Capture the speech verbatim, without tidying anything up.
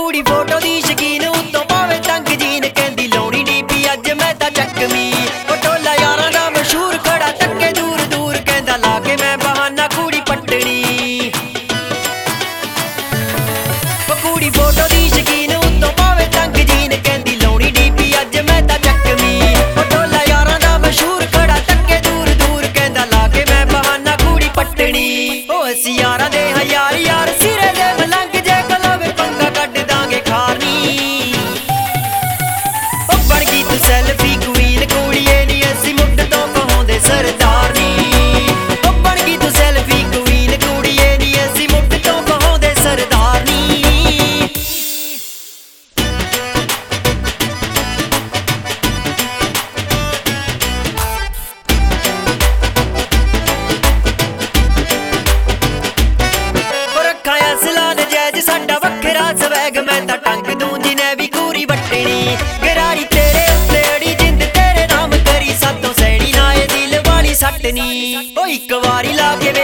कुड़ी फोटो दी शकीन उत्तों पावे तंग जीन कहंदी लाउणी डीपी अज मैं तां चकमी ओ टोला यारां दा मशहूर खड़ा तक्के दूर दूर कहंदा ला के मैं बहाना कुड़ी पट्टनी ओ कुड़ी फोटो दी शकीन उत्तों पावे तंग जीन कहंदी लाउणी डीपी अज मैं तां चकमी ओ टोला यारां दा मशहूर खड़ा तक्के दूर दूर कहंदा ला के मैं बहाना कुड़ी पट्टनी ओ असीं यारां दे हां यार यार सिरे दे मलंग जे कलावे पंगा कड्ड दांगे खारनी ओ बण गई तू सैल्फी क्वीन कुड़िए नी असीं मुट्ठ तो कहांदे सरदार नी ओ बण गई तू सैल्फी क्वीन कुड़िए नी असीं मुट्ठ तो कहांदे सरदार नी साडा वखरा स्वैग मैं तां टंग दूं जिने भी कूरी वट्टनी गरारी तेरे उत्ते अड़ी जिंद तेरे नाम करी सातों सैनी ना ए दिल वाली सट्टनी ओ इक वारी ला के